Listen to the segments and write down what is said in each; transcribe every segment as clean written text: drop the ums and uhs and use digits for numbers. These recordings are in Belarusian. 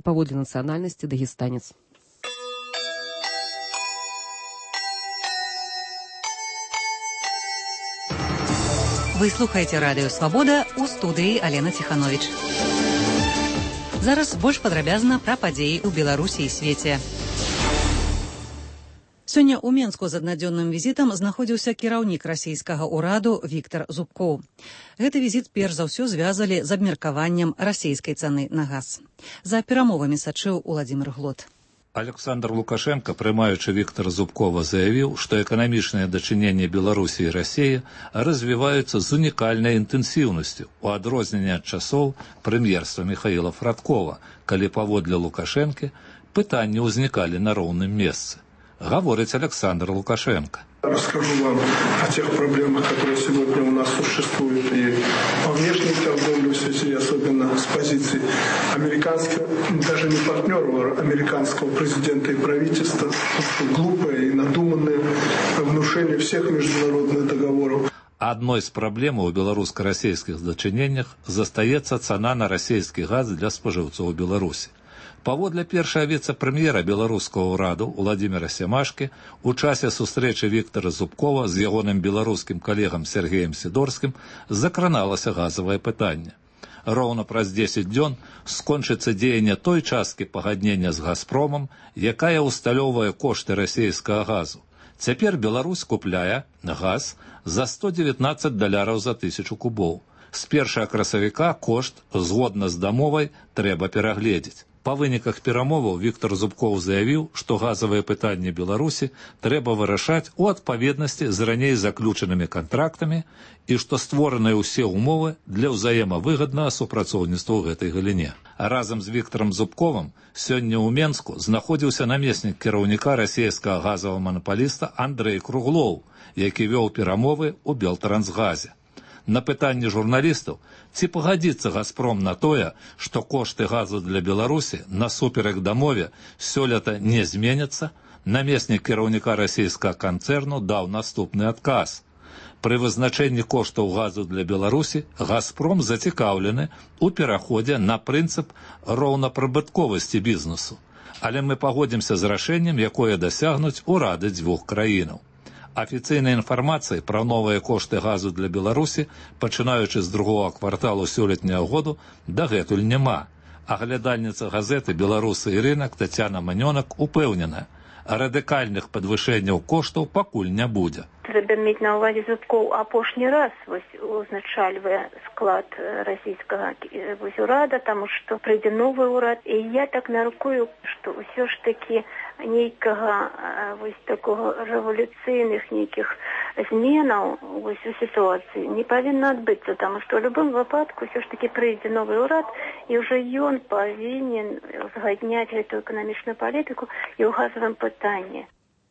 паводле нацыянальнасці дагестанец. Вы слухаеце радыё «Свабода», у студыі Алена Ціхановіч. Зараз больш падрабязна пра падзеі ў Беларусі і свеце. Сёння ў Менску з аднадзённым візітам знаходзіўся кіраўнік расійскага ўраду Віктар Зубкоў. Гэты візіт перш за ўсё звязалі з абмеркаваннем расійскай цаны на газ. За перамовамі сачыў Уладзімір Глот. Александр Лукашенко, прымаючы Віктара Зубкова, заявіў, што эканамічныя дачыненні Беларусі і Расіі развіваюцца з унікальнай інтэнсіўнасцю, у адрозненне ад часоў прэм'ерства Михаіла Фрадкова, калі паводле Лукашэнкі пытанні ўзнікалі на роўным месцы. Говорит Александр Лукашенко. Расскажу вам о тех проблемах, которые сегодня у нас существуют и по внешней торговле в связи, особенно с позиции американского, даже не партнера, американского президента и правительства, глупое и надуманное внушение всех международных договоров. Одной з праблем у беларуска-расійскіх дачыненнях застаецца цана на расійскі газ для спажыўцоў Беларусі. Паводле першага віцэ-прэм'ера беларускага ўраду Уладзіміра Сямашкі у часе сустрэчы Віктара Зубкова з ягоным беларускім калегам Сергеем Сідорскім закраналася газавае пытанне. Роўна праз 10 дзён скончыцца дзеянне той часткі пагаднення з «Газпромам», якая усталёўвае кошты расійскага газу. Цяпер Беларусь купляе газ за $119 за 1000 кубоў. З 1 красавіка кошт, згодна з дамовай, трэба перагледзець. Па выніках перамоваў Віктар Зубкоў заявіў, што газавыя пытанні Беларусі трэба вырашаць у адпаведнасці з раней заключанымі кантрактамі і што створаныя ўсе ўмовы для ўзаемавыгаднага супрацоўніцтва ў гэтай галіне. Разам з Віктарам Зубковым сёння ў Менску знаходзіўся намеснік кіраўніка расійскага газавага манапаліста Андрэй Круглоў, які вёў перамовы ў Белтрансгазе. На пытанне журналістаў, ці пагадзіцца «Газпром» на тое, што кошты газу для Беларусі насуперак дамове сёлета не зменяцца, намеснік кіраўніка расійскага канцэрну даў наступны адказ. Пры вызначэнні коштаў газу для Беларусі «Газпром» зацікаўлены ў пераходзе на прынцып роўнапрыбытковасці бізнесу. Але мы пагодзімся з рашэннем, якое дасягнуць урады дзвюх краінаў. Афіцыйнай інфармацыі пра новыя кошты газу для Беларусі, пачынаючы з другога кварталу сёлетняга году, дагэтуль няма. Аглядальніца газеты «Беларусы і рынак» Тацяна Манёнак упэўнена, радыкальных падвышэнняў коштаў пакуль не будзе. Трэба мець на ўвазе Зубкоў апошні раз узначальвае склад расійскага урада, таму што прыйдзе новы ўрад. І я так мяркую, што ўсё ж такі нейкага такого рэвалюцыйных нейкіх зменаў у сітуацыі не павінна адбыцца, таму што ў любым выпадку ўсё ж такі прыйдзе новы ўрад, і ўжо ён павінен узгадняць гэтую эканамічную палітыку і ў газавым пытанні.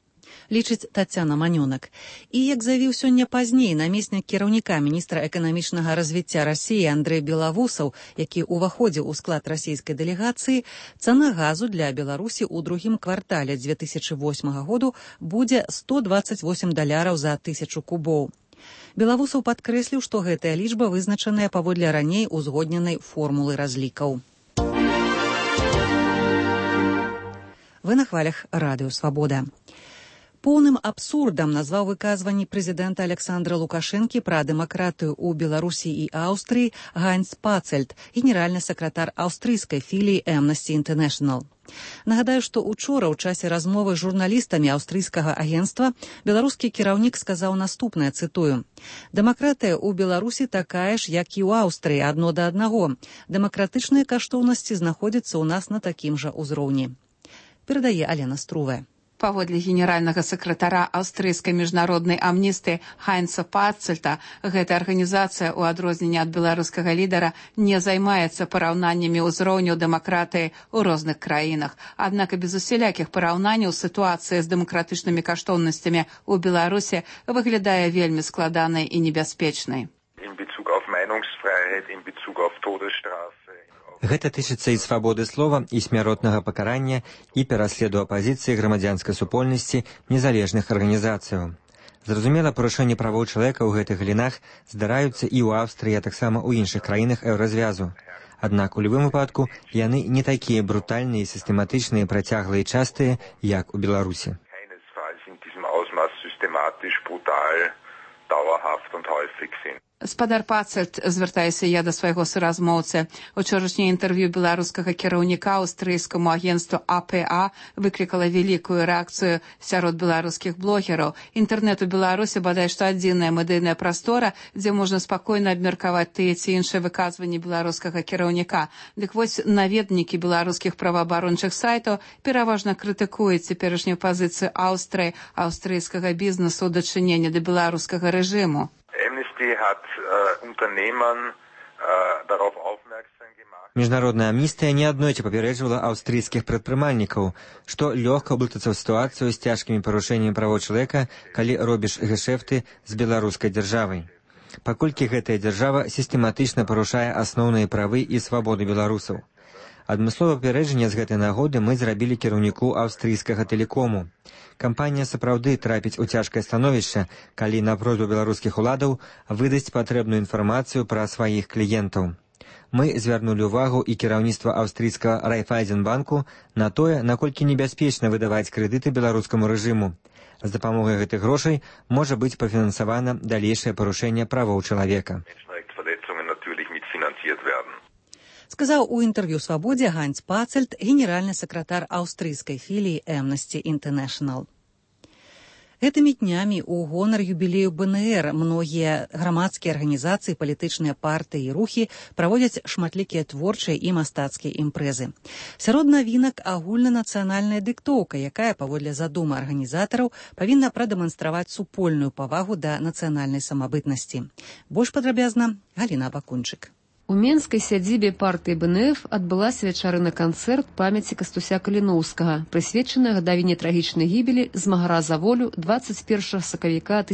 Лічыць Тацяна Манёнак. І, як заявіў сёння пазней намеснік кіраўніка міністра эканамічнага развіцця Расіі Андрэй Белавусаў, які ўваходзіў у склад расійскай дэлегацыі, цана газу для Беларусі ў другім квартале 2008 году будзе $128 за 1000 кубоў. Белавусаў падкрэсліў, што гэтая лічба вызначаная паводле раней узгодненай формулы разлікаў. Вы на хвалях радыё «Свабода». Поўным абсурдам назваў выказванні прэзідэнта Александра Лукашэнкі пра дэмакратыю ў Беларусі і Аўстрыі Ганс Пацельд, генеральны сакратар аўстрыйскай філіі Amnesty International. Нагадаю, што учора ў часе размовы з журналістамі аўстрыйскага агенцтва беларускі кіраўнік сказаў наступнае, цытую: «Дэмакратыя ў Беларусі такая ж, як і ў Аўстрыі, адно да аднаго. Дэмакратычныя каштоўнасці знаходзяцца ў нас на такім жа ўзроўні». Перадае Алена Струве. Паводле генеральнага сакратара аўстрыйскай міжнароднай амністыі Хайнца Пацельта, гэта арганізацыя, у адрозненне ад беларускага лідара, не займаецца параўнаннямі ўзроўняў дэмакратыі ў розных краінах. Аднак і без усялякіх параўнанняў сітуацыя з дэмакратычнымі каштоўнасцямі ў Беларусі выглядае вельмі складанай і небяспечнай. Гэта тычыцца і свабоды слова, і смяротнага пакарання, і пераследу апазіцыі, грамадзянскай супольнасці, незалежных арганізацыяў. Зразумела, парушэнні правоў чалавека ў гэтых галінах здараюцца і ў Аўстрыі, а таксама ў іншых краінах еўразвязу. Аднак у любым выпадку яны не такія брутальныя, сістэматычныя, працяглыя і частыя, як у Беларусі. Спадар Пацельт, звяртаюся я да свайго суразмоўцы. Учорашняе інтэрв'ю беларускага кіраўніка аўстрыйскаму агенцтву АПА выклікала вялікую рэакцыю сярод беларускіх блогераў. Інтэрнэт у Беларусі бадай што адзіная медыйная прастора, дзе можна спакойна абмеркаваць тыя ці іншыя выказванні беларускага кіраўніка. Дык вось наведнікі беларускіх праваабарончых сайтаў пераважна крытыкуюць цяперашнюю пазіцыю Аўстрыі, аўстрыйскага бізнесу ў дачыненні да беларускага рэжыму. Міжнародная амністыя неаднойчы папярэджвала аўстрыйскіх прадпрымальнікаў, што лёгка ўблытацца ў сітуацыю з цяжкімі парушэннямі правоў чалавека, калі робіш гэшэфты з беларускай дзяржавай. Паколькі гэтая дзяржава сістэматычна парушае асноўныя правы і свабоды беларусаў. Адмысловае папярэджанне з гэтай нагоды мы зрабілі кіраўніку аўстрыйскага тэлекому. Кампанія сапраўды трапіць у цяжкае становішча, калі на просьбу беларускіх уладаў выдасць патрэбную інфармацыю пра сваіх кліентаў. Мы звярнулі ўвагу і кіраўніцтва аўстрыйскага Райфайзенбанку на тое, наколькі небяспечна выдаваць крэдыты беларускаму рэжыму. З дапамогай гэтых грошай можа быць пафінансавана далейшае парушэнне правоў чалавека. Сказаў у інтэрв'ю «Свабодзе» Ганс Пацельт, генеральны сакратар аўстрыйскай філіі Amnesty International. Гэтымі днямі ў гонар юбілею БНР многія грамадскія арганізацыі, палітычныя партыі і рухі праводзяць шматлікія творчыя і мастацкія імпрэзы. Сярод навінак агульнанацыянальная дыктоўка, якая, паводле задумы арганізатараў, павінна прадэманстраваць супольную павагу да нацыянальнай самабытнасці. Больш падрабязна Галіна Бакунчык. У менскай сядзібе партыі БНФ адбылася вечарына-канцэрт памяці Кастуся Каліноўскага, прысвечаная гадавіне трагічнай гібелі змагара за волю 21 сакавіка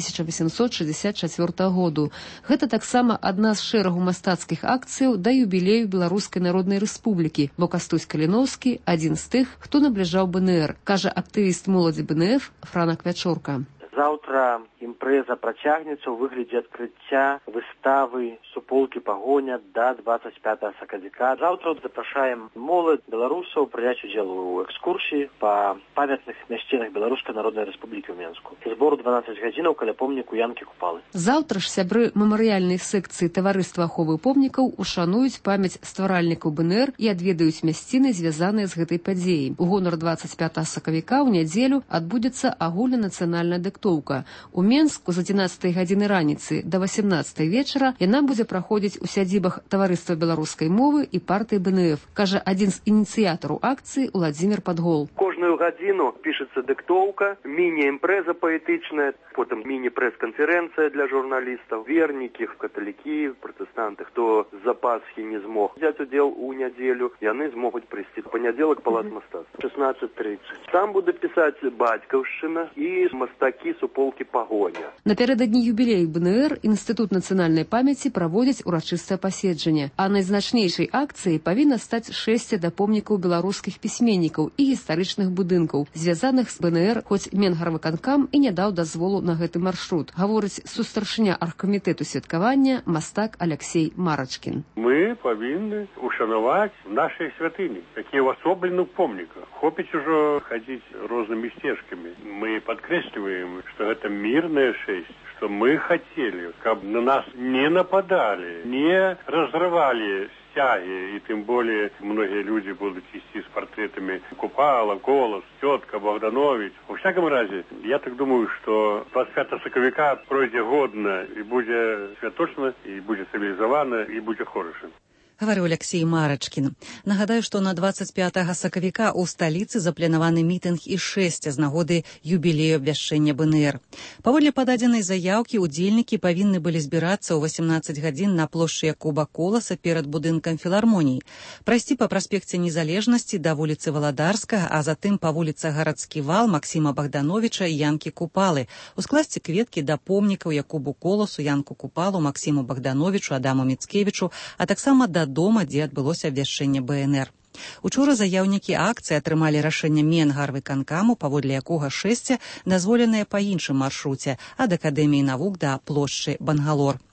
1864 году. Гэта таксама адна з шэрагу мастацкіх акцыяў да юбілею Беларускай Народнай Рэспублікі, бо Кастусь Каліноўскі адзін з тых, хто набліжаў БНР, кажа актывіст моладзі БНФ Франак Вячорка. Заўтра імпрэза працягнецца ў выглядзе адкрыцця выставы «Суполкі пагоня» да 25 сакавіка. Заўтра запрашаем моладзь беларусаў прыняць удзел у экскурсіі па памятных мясцінах Беларускай Народнай Рэспублікі ў Менску. Збор 12 гадзінаў каля помніку Янкі Купалы. Заўтра ж сябры мемарыяльнай секцыі таварыства аховы помнікаў ушануюць памяць стваральнікаў БНР і адведаюць мясціны, звязаныя з гэтай падзеяй. У гонар 25 сакавіка ў нядзелю адбудзецца агульнанацыянальная дыктоўка. У Менску з 11 гадзіны раніцы да 18 вечара яна будзе праходзіць у сядзібах таварыства беларускай мовы і партыі БНФ, кажа адзін з ініцыятараў акцыі Уладзімір Падгол. Кожную гадзіну пішацца дыктоўка, міні-імпрэза паэтычная, потым міні-прэс-канферэнцыя для журналістаў, вернікі, каталікі, пратэстанты, хто з-за Пасхі не змог взяць удзел у нядзелю, яны змогуць прыйсці. Панядзелак палац мастацтва 16:30. Там будзе пісаць бацькаўшчына і мастакі суполкі пагоня. Напярэдадні юбілею БНР Інстытут нацыянальнай памяці праводзіць урачыстае паседжанне, а найзначнейшай акцыяй павінна стаць шэсце да помнікаў беларускіх пісьменнікаў і гістарычных будынкаў, звязаных з БНР, хоць Менгарвыканкам і не даў дазволу на гэты маршрут, гаворыць сустаршыня аргкамітэту святкавання мастак Аляксей Марачкін. Мы павінны ушанаваць нашыя святыні, такія ўасобленых помніках. Хопіць ужо хадзіць рознымі сцежкамі. Мы падкрэсліваем, что это мирная шесть, что мы хотели, как на нас не нападали, не разрывали стяги, и тем более многие люди будут идти с портретами Купала, Колос, тетка, Богданович. Во всяком разе, я так думаю, что 25 сакавіка пройдзе годна, и будет святочно, и будет цивилизовано, и будет хорошо. Гаварыў Аляксей Марачкін. Нагадаю, што на 25 сакавіка ў сталіцы запланаваны мітынг і шэсце з нагоды юбілею абвяшчэння БНР. Паводле пададзенай заяўкі, удзельнікі павінны былі збірацца ў 18 гадзін на плошчы Якуба Коласа перад будынкам філармоніі, прайсці па праспекце Незалежнасці да вуліцы Валадарскага, а затым па вуліцы Гарадскі вал Максіма Богдановича і Янкі Купалы, ускласці кветкі да помнікаў Якубу Коласу, Янку Купалу, Максіму Богдановичу, Адаму Міцкевічу, а таксама да дома, дзе адбылося абвяшчэнне БНР. Учора заяўнікі акцыі атрымалі рашэнне Менгарвыканкаму, паводле якога шэсце дазволеныя па іншым маршруце ад Акадэміі навук да плошчы Бангалор.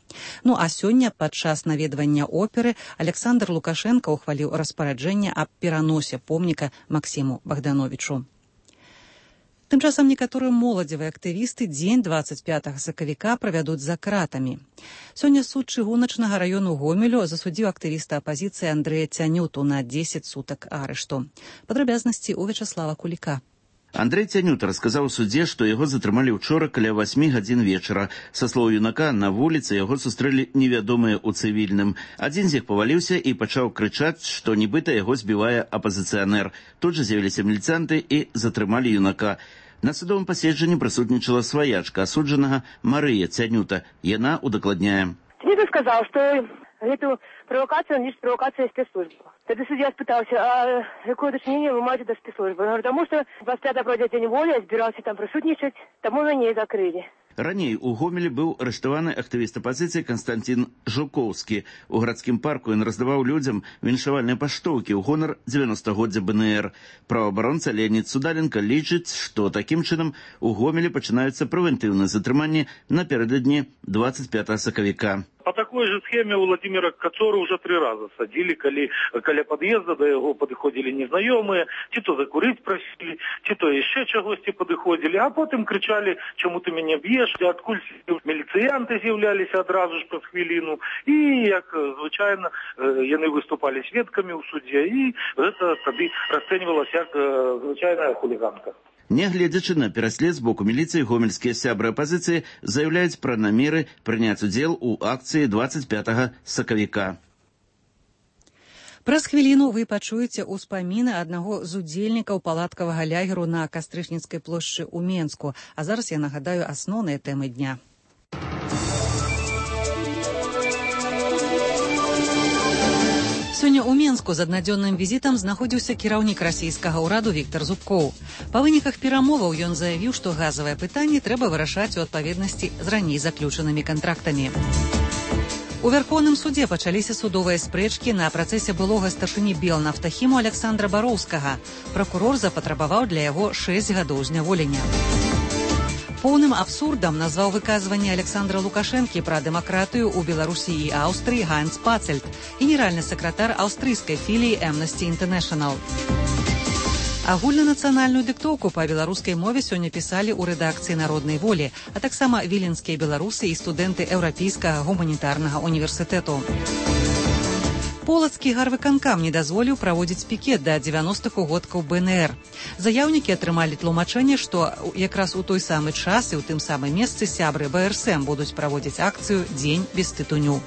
Ну а сёння падчас наведвання оперы Александр Лукашенко ухваліў распараджэнне аб пераносе помніка Максіму Богдановичу. Тым часам некаторыя моладзевыя актывісты дзень 25 сакавіка правядуць за кратамі. Сёння суд чыгуначнага раёну Гомелю засудзіў актывіста апазіцыі Андрэя Цянюту на 10 сутак арышту. Падрабязнасці у Вячаслава Куліка. Андрэй Цянюта расказаў у судзе, што яго затрымалі ўчора каля 8 гадзін вечара. Са слоў юнака, на вуліцы яго сустрэлі невядомыя ў цывільным. Адзін з іх паваліўся і пачаў крычаць, што нібыта яго збівае апазіцыянер. Тут жа з'явіліся міліцыянты і затрымалі юнака. На судовым паседжанні прысутнічала сваячка асуджанага Марыя Цянюта. Яна удакладняе. Цянюта сказаў, што гэту правокацию, лишь провокация спецслужбы. Тогда судья спытался, а какое дочинение вы маете до спецслужбы? Он говорит, потому что 25-го пройдет день воли, я собирался там присутствовать, тому меня и закрыли. Раней у Гомелі быў арыштаваны актывіст апазіцыі Константин Жукоўскі. У гарадскім парку ён раздаваў людзям віншавальныя паштоўкі ў гонар 90-годдзя БНР. Праваабаронца Леонід Судаленко лічыць, што такім чынам у Гомелі пачынаюцца прэвентыўныя затрыманні напярэдадні 25 сакавіка. По такой же схеме Владимира Кацора уже 3 раза садили, каля подъезда до его подходили незнакомые, ті то закурить просили, ті то еще чогось подходили, а потом кричали, чому ти мене б'єш, откуль міліціянти з'являлися одразу ж по хвилину, і, як звичайно, вони виступали свідками у суді, і це тоді розцінювалося як звичайна хуліганка. Нягледзячы на пераслед з боку міліцыі, гомельскія сябры апазіцыі заяўляюць пра намеры прыняць удзел у акцыі 25 сакавіка. Праз хвіліну вы пачуеце ўспаміны аднаго з удзельнікаў палаткавага лягеру на Кастрычніцкай плошчы ў Менску. А зараз я нагадаю асноўныя тэмы дня. Сёння ў Менску з аднадзённым візітам знаходзіўся кіраўнік расійскага ўраду Віктор Зубкоў. Па выніках перамоваў ён заявіў, што газавае пытанне трэба вырашаць у адпаведнасці з раней заключанымі кантрактамі. У Вярхоўным судзе пачаліся судовыя спрэчкі на працэсе былога старшыні Белнафтахіму Александра Бароўскага. Пракурор запатрабаваў для яго 6 гадоў зняволення. Поўным абсурдам назваў выказванне Александра Лукашэнкі пра дэмакратыю ў Беларусі і Аўстрыі Ганс Пацельт, генеральны сакратар аўстрыйскай філіі Amnesty International. Агульнанацыянальную дыктоўку па беларускай мове сёння пісалі ў рэдакцыі «Народнай волі», а таксама віленскія беларусы і студэнты Еўрапейскага гуманітарнага універсітэту. Полацкі гарвыканкам не дазволіў праводзіць пікет да 90-х угодкаў БНР. Заяўнікі атрымалі тлумачэнне, што якраз у той самы час і ў тым самым месцы сябры БРСМ будуць праводзіць акцыю «Дзень без тытуню».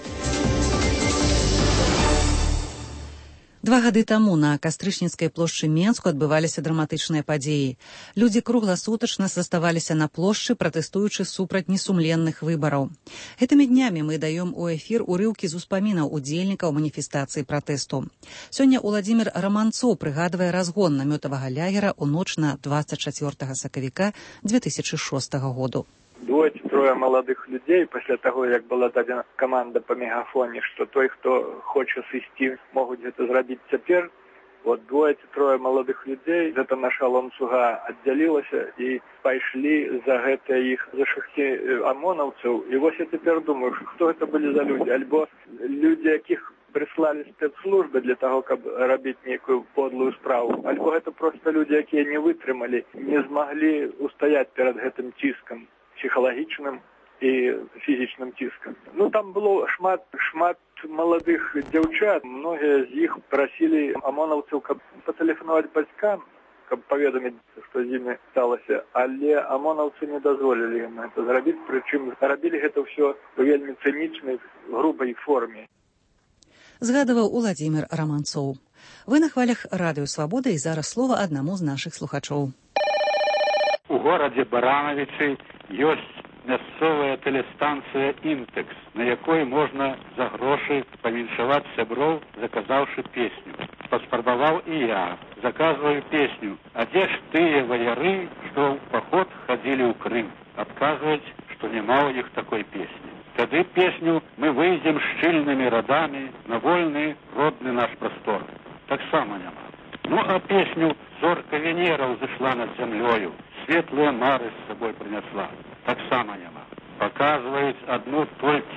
2 гады таму на Кастрычніцкай плошчы Менску адбываліся драматычныя падзеі. Людзі кругласутачна заставаліся на плошчы, пратэстуючы супраць несумленных выбараў. Гэтымі днямі мы даём у эфір урыўкі з успамінаў удзельнікаў маніфестацыі пратэсту. Сёння Уладзімір Раманцоў прыгадвае разгон намётавага лягера ў ноч на 24 сакавіка 2006 году. 2-3 молодых людей, после того, як была дадена команда по мегафоне, что той, кто хочет сысти, могут это сделать теперь. Вот 2-3 молодых людей, это наша ланцуга отделилась и пошли за это их, за шахти ОМОНовцев. И вот я теперь думаю, кто это были за люди? Альбо люди, яких прислали спецслужбы для того, чтобы робить некую подлую справу. Альбо это просто люди, которые не вытрымали, не смогли устоять перед этим тиском. Психологічным і фізічным ціскам. Ну, там было шмат маладых дзяўчат. Многія з іх прасілі ОМОНаўцаў, каб патэлефанаваць бацькам, каб паведаміць, што з імі сталася. Але ОМОНаўцы не дазволілі ім гэта зрабіць, прычым рабілі гэта ўсё у вельмі цынічнай, грубай форме. Згадываў Уладзімір Раманцоў. Вы на хвалях Радыё Свабода, і зараз слова аднаму з нашых слухачоў. У горадзе Баранавічы ёсць мясцовая тэлестанцыя «Інтэкс», на якой можна за грошы павіншаваць сяброў, заказаўшы песню. Паспрабаваў і я. Заказваю песню «А дзе ж тыя ваяры, што ў паход хадзілі ў Крым?» Адказваюць, што няма ў іх такой песні. Тады песню «Мы выйдзем шчыльнымі радамі на вольны родны наш прастор». Таксама няма. Ну, а песню «Зорка Венера ўзышла над зямлёю», светлыя мары з сабой прынесла. Таксама няма. Паказваюць адну толькі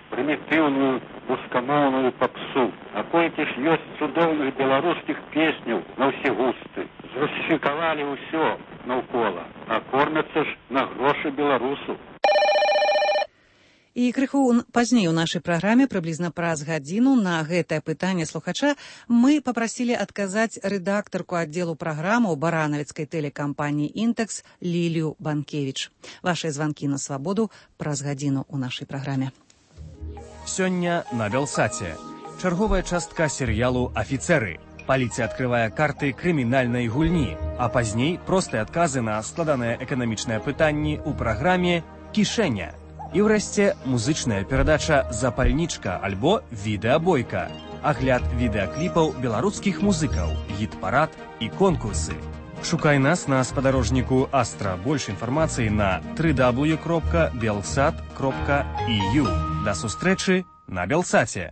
прымітыўную рускамоўную папсу. А колькі ж ёсць цудоўных беларускіх песняў на ўсе густы. Зрусіфікавалі ўсё наўкола, а кормяцца ж на грошы беларусу. І крыху пазней у нашай праграме, прыблізна праз гадзіну, на гэтае пытанне слухача мы папрасілі адказаць рэдактарку аддзелу праграмаў баранавіцкай тэлекампаніі «Інтэкс» Лілію Банкевіч. Вашыя званкі на свабоду праз гадзіну ў нашай праграме. Сёння на Белсаце. Чарговая частка серыялу «Афіцэры». Паліцыя адкрывае карты крымінальнай гульні, а пазней простыя адказы на складаныя эканамічныя пытанні ў праграме «Кішэня». І ўрэшце музычная перадача «Запальнічка» альбо «Відэабойка». Агляд відэакліпаў беларускіх музыкаў, гіт-парад і конкурсы. Шукай нас на спадарожніку Астра. Больш інфармацыі на www.belsat.eu. Да сустрэчы на Белсаце.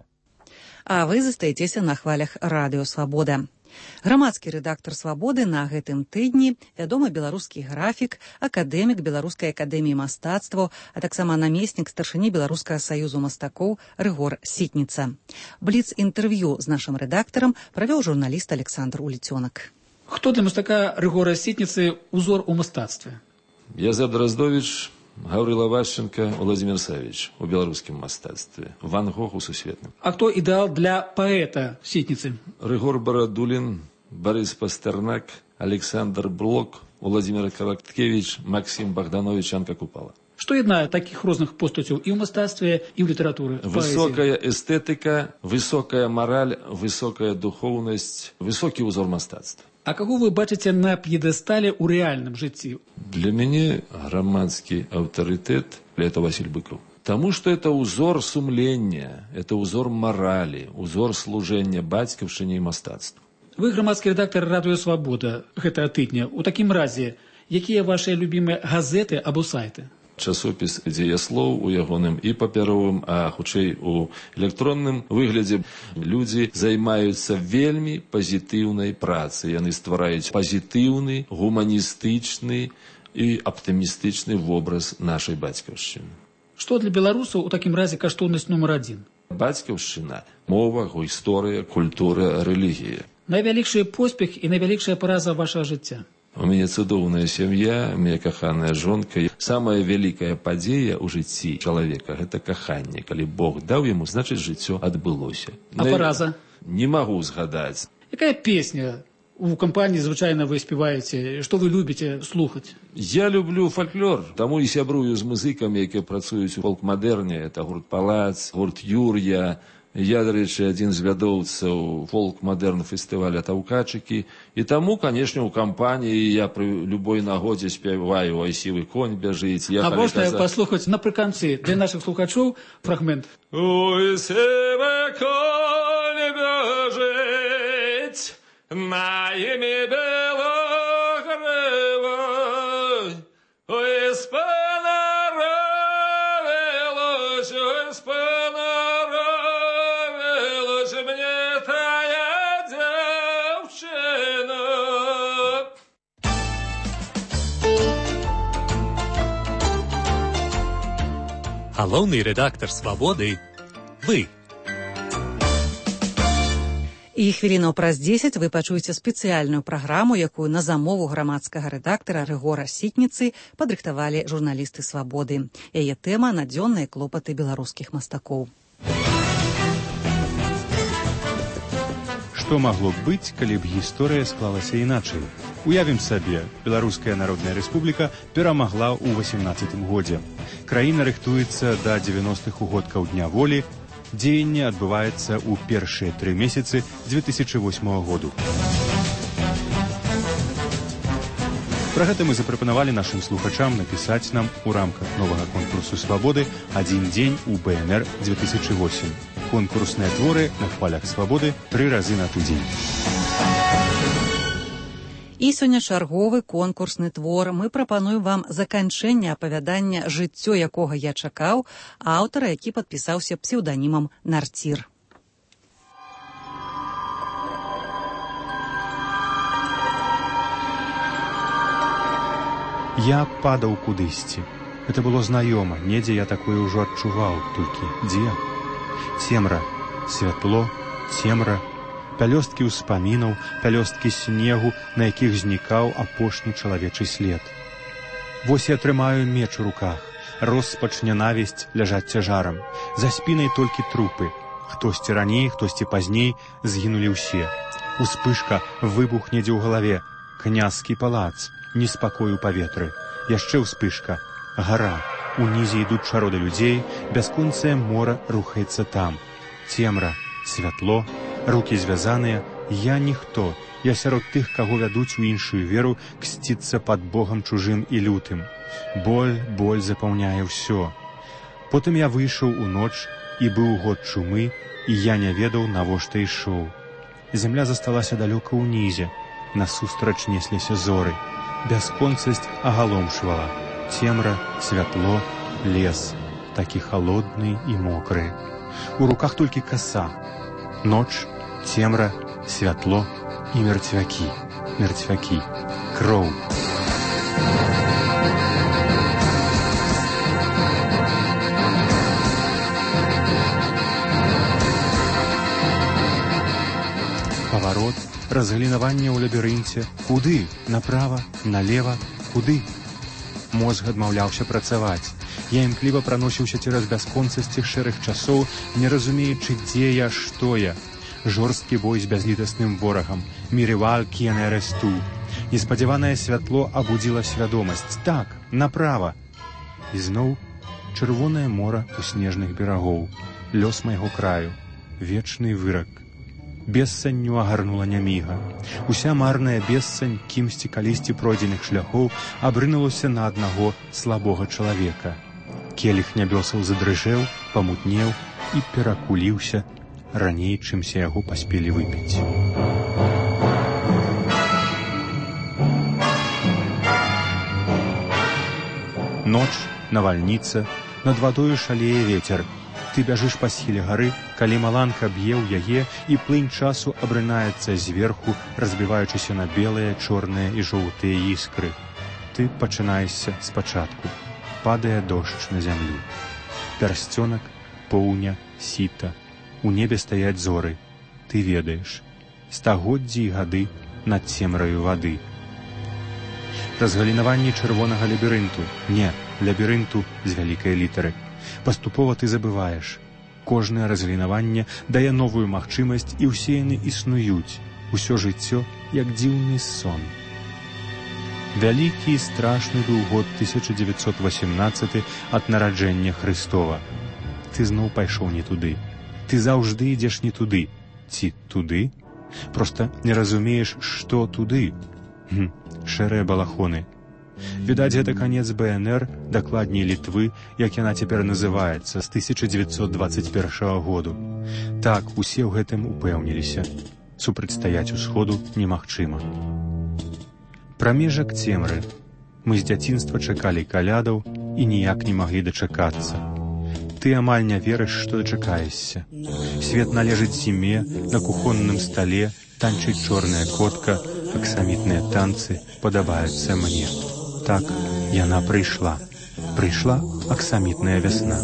А вы застаецеся на хвалях Радыё Свабода. Грамадскі рэдактар «Свабоды» на гэтым тыдні, вядомы беларускі графік, акадэмік Беларускай акадэміі мастацтваў, а таксама намеснік старшыні Беларускага саюзу мастакоў Рыгор Сітніца. Бліц-інтэрв'ю з нашым рэдактарам правёў журналіст Александр Уліцёнак. Хто для мастака Рыгора Сітніцы узор у мастацтве? Язэп Драздович, Гаўрыла Вашченко, Владзімір Савіч у беларускім мастацтве, Ван Гог у сусветным. А хто ідэал для паэта Сітніцы? Рыгор Барадулін, Борис Пастернак, Александр Блок, Владзімір Караткевич, Максим Богданович, Анка Купала. Што яднае такіх розных постацяў і ў мастацтве, і ў літаратуры? Высокая эстэтыка, высокая мараль, высокая духоўнасць, высокі ўзор мастацтва. А каго вы бачыце на п'едэстале ў рэальным жыцці? Для мяне грамадскі аўтарытэт – это Васіль Быкаў. Таму што это ўзор сумлення, это ўзор маралі, ўзор служэння бацькаўшчыне і мастацтву. Вы грамадскі рэдактар «Радыё Свабода» гэтага тыдня. У такім разе, якія вашыя любімыя газеты або сайты? Часопіс «Дзеяслоў» у ягоным і папяровым, а хутчэй у электронным выглядзе. Людзі займаюцца вельмі пазітыўнай працай. Яны ствараюць пазітыўны, гуманістычны і аптымістычны вобраз нашай бацькаўшчыны. Што для беларусаў у такім разе каштоўнасць нумар 1? Бацькаўшчына, мова, гісторыя, культура, рэлігія. Найвялікшы поспех і найвялікшая параза вашага жыцця? У мяне цудоўная сям'я, моя каханая жонка. Самая вялікая падзея ў жыцці чалавека – гэта каханне. Калі Бог даў яму, значыць, жыццё адбылося. А параза? Не магу згадаць. Якая песня у кампаніі звычайна вы спяваеце? Што вы любіце слухаць? Я люблю фальклор, таму і сябрую з музыкамі, якія працуюць у фолк-мадэрне. Это гурт «Палац», гурт «Юр'я». Я, до речі, один з вядоўцаў фолк-мадэрн фестываля «Таўкачыкі». І таму, канешне, у кампаніі я пры любой нагодзе спяваю «Ой, сівы конь бяжыць». А можна паслухаць напрыканцы для нашых слухачоў фрагмент? Ой, сівы конь бяжыць, на імі бело грыва, ой, спанаравилось, ой, Галоўны рэдактар «Свабоды» – вы. І хвілінаў праз 10 вы пачуеце спецыяльную праграму, якую на замову грамадскага рэдактара Рыгора Сітніцы падрыхтавалі журналісты «Свабоды». Яе тэма – надзённыя клопаты беларускіх мастакоў. Што магло б быць, калі б гісторыя склалася іначай? Уявім сабе, Беларуская Народная Рэспубліка перамагла ў 18-м годзе. Краіна рыхтуецца да 90-х угодкаў Дня волі. Дзеянне адбываецца ў першыя 3 месяцы 2008 году. Пра гэта мы запрапанавалі нашым слухачам напісаць нам у рамках новага конкурсу «Свабоды» «Адзін дзень у БНР 2008». Конкурсныя творы на хвалях «Свабоды» 3 разы на тыдзень. І сёння чарговы конкурсны твор. Мы прапануем вам заканчэнне апавядання «Жыццё, якога я чакаў» аўтара, які падпісаўся псеўданімам Нарцір. Я падаў кудысьці. Гэта было знаёма, недзе я такое ўжо адчуваў, толькі дзе? Цемра, святло, цемра, пялёсткі ўспамінаў, пялёсткі снегу, на якіх знікаў апошні чалавечы след. Вось я трымаю меч у руках, роспач, нянавісць ляжаць цяжарам, за спінай толькі трупы. Хтосьці раней, хтосьці пазней згінулі ўсе. Успышка, выбух недзе ў галаве, княскі палац, неспакой у паветры. Яшчэ ўспышка, гара, унізе ідуць чароды людзей, бясконцае мора рухаецца там. Цемра, святло, рукі звязаныя, я ніхто, я сярод тых, каго вядуць у іншую веру, ксціцца пад Богам чужым і лютым. Боль запаўняе ўсё. Потым я выйшаў у ноч, і быў год чумы, і я не ведаў, навошта ішоў. Зямля засталася далёка ўнізе, насустрач несліся зоры. Бясконцасць агаломшвала. Цемра, святло, лес, такі халодны і мокры. У руках толькі каса. Ноч, цемра, святло і мертвякі. Мертвякі. Кроў. Паварот, разгалінаванне ў лабірынце. Куды? Направа, налева, куды? Мозг адмаўляўся працаваць. Я імкліва праносіўся цераз бясконцасці шэрых часоў, не разумеючы, дзе я, што я. Жорсткі бой з бязлітасным ворагам. Мірываль кien eres tu. Неспадзяванае святло абудзіла свядомасць. Так, направа. І зноў чырвонае мора ў снежных берагоў. Лёс майго краю. Вечны вырак. Бессанню агарнула няміга. Уся марная бессань кімсьці калісьці пройдзеных шляхоў абрынулася на аднаго слабога чалавека. Келіх нябёсаў задрыжэў, памутнеў і перакуліўся раней, чымся яго паспелі выпіць. Ноч, навальніца, над вадою шалее вецер. Ты бяжыш па схіле гары, калі маланка б'е ў яе, і плынь часу абрынаецца зверху, разбіваючыся на белыя, чорныя і жоўтыя іскры. Ты пачынаешся спачатку. Падае дождж на зямлю. Пярсцёнак, поўня, сіта. У небе стаяць зоры. Ты ведаеш. Стагоддзі і гады над цемраю вады. Разгалінаванне чырвонага лабірынту. Не, лабірынту з вялікай літары. Паступова ты забываеш. Кожнае разгалінаванне дае новую магчымасць, і ўсе яны існуюць. Усё жыццё, як дзіўны сон. Вялікі і страшны быў год 1918 ад нараджэння Хрыстова. Ты зноў пайшоў не туды. Ты заўжды ідзеш не туды. Ці туды? Проста не разумееш, што туды. Шэрыя балахоны. Відаць, гэта канец БНР, дакладней Літвы, як яна цяпер называецца, з 1921 году. Так, усе ў гэтым упэўніліся. Супрацьстаяць усходу немагчыма. Прамежак цемры. Мы з дзяцінства чакалі калядаў і ніяк не маглі дачакацца. Ты амаль не верыш, што дачакаешся. Свет належыць зіме, на кухонным стале танчыць чорная котка, аксамітныя танцы падабаюцца мне. Так, яна прыйшла. Прыйшла аксамітная вясна.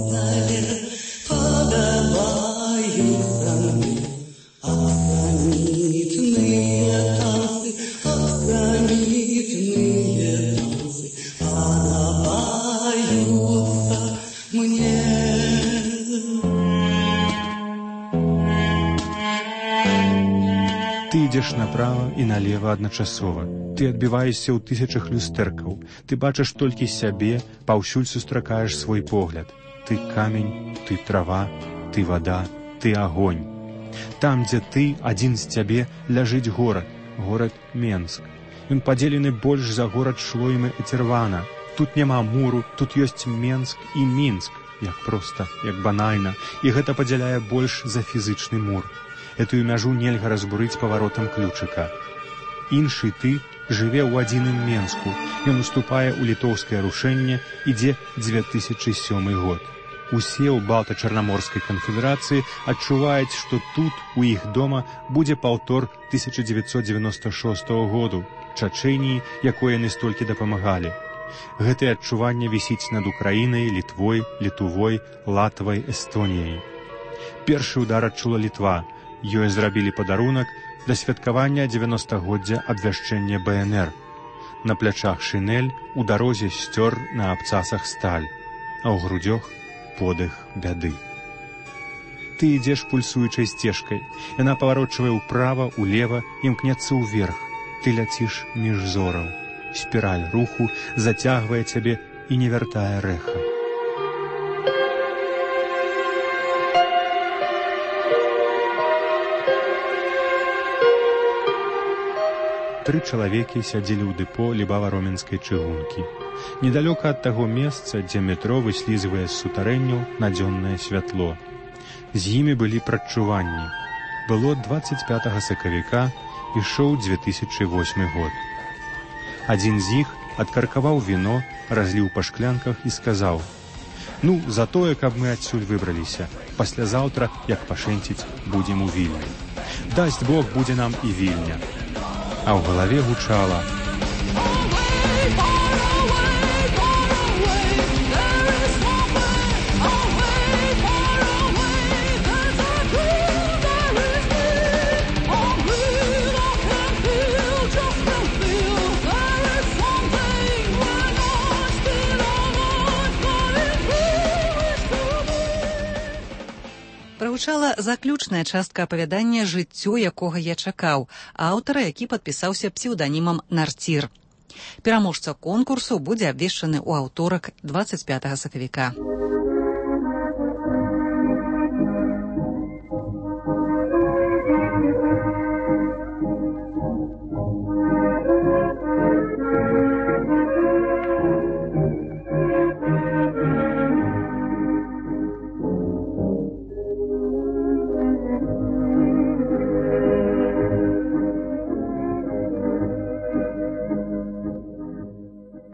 Ты ідзеш направа і налева адначасова. Ты адбіваешся ў тысячах люстэркаў. Ты бачыш толькі сябе, паўсюль сустракаеш свой погляд. Ты камень, ты трава, ты вада, ты агонь. Там, дзе ты, адзін з цябе, ляжыць горад. Горад Менск. Ён падзелены больш за горад Шлоймы і Цервана. Тут няма муру, тут ёсць Менск і Мінск. Як проста, як банальна. І гэта падзяляе больш за фізычны мур. Этую мяжу нельга разбурыць паваротам ключыка. Іншы ты жыве ў адзіным Менску. Ён уступае ў літоўскае рушэнне, ідзе 2007 год. Усе ў Балта-Чарнаморскай канфедэрацыі адчуваюць, што тут, у іх дома, будзе паўтор 1996 году, Чачэніі, якой яны столькі дапамагалі. Гэтае адчуванне вісіць над Украінай, Літвой, Літувой, Латвай, Эстоніяй. Першы ўдар адчула Літва. Ёй зрабілі падарунак да святкавання 90-годдзя абвяшчэння БНР. На плячах шинель, у дарозе сцёр, на абцасах сталь, а ў грудзях подых бяды. Ты ідзеш пульсуючай сцежкай. Яна паварочвае ўправа, улева, імкнецца ўверх. Ты ляціш між зораў. Спіраль руху зацягвае цябе і не вяртае рэха. Тры чалавекі сядзелі ў дэпо лібава-роменскай чыгункі. Недалёка ад таго месца, дзе метро выслізвае з сутарэнняў надзённае святло. З імі былі прадчуванні. Было 25 сакавіка, ішоў 2008 год. Адзін з іх адкаркаваў віно, разліў па шклянках і сказаў: «Ну, за тое, каб мы адсюль выбраліся. Паслязаўтра, як пашэнціць, будзем у Вільні. Дасць Бог, будзе нам і Вільня». А ў галаве гучала: Прагучала заключная частка апавядання «Жыццё, якога я чакаў», аўтара, які падпісаўся псеўданімам Нарцір. Пераможца конкурсу будзе абвешчаны ў аўторак 25 сакавіка.